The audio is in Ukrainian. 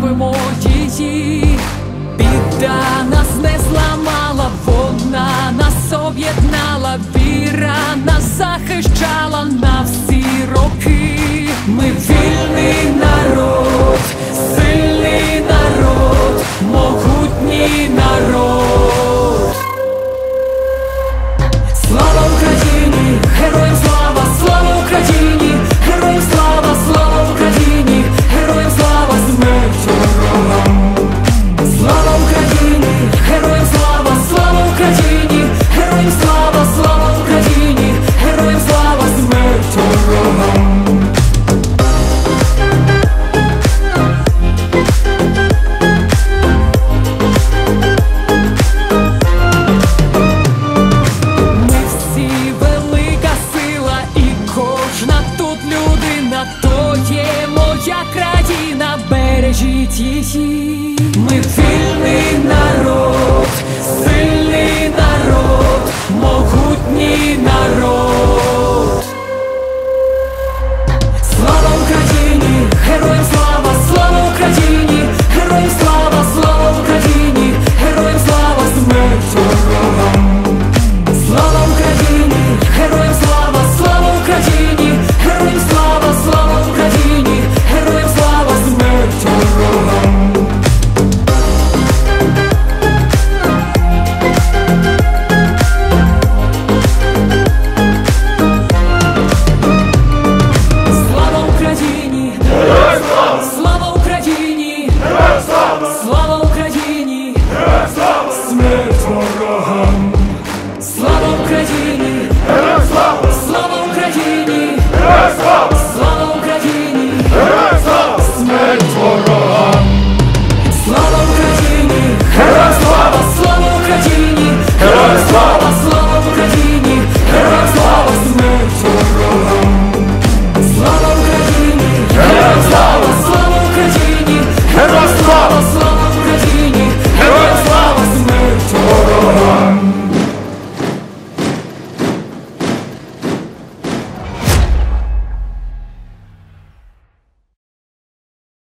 славимо її. Біда нас не зламала, вона нас об'єднала, віра нас захищала на всі роки. Ми вільний народ, сильний народ, могутній народ. Слава Україні, героям слава, слава Україні, героям слава, слава Україні, героям слава, смерть ворогам. Слава Україні, героям слава, слава Україні, героям слава, слава Україні, героям слава, смерть ворогам. Ми всі велика сила, і кожна тут людина, то є моя країна, бережіть її. Ми вільний народ, сильний народ, могутній народ. Слава Україні, героям слава, слава Україні, героям слава, слава Україні, героям слава, смерть ворогам. Слава Україні, героям слава, слава Україні, героям слава, слава Україні, героям слава, смерть ворогам. Слава Україні! Слава Україні! Слава!